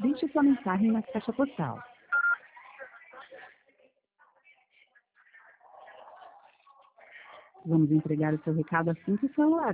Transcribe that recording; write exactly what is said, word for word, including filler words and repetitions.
Deixe sua mensagem na caixa postal. Vamos entregar o seu recado assim que o celular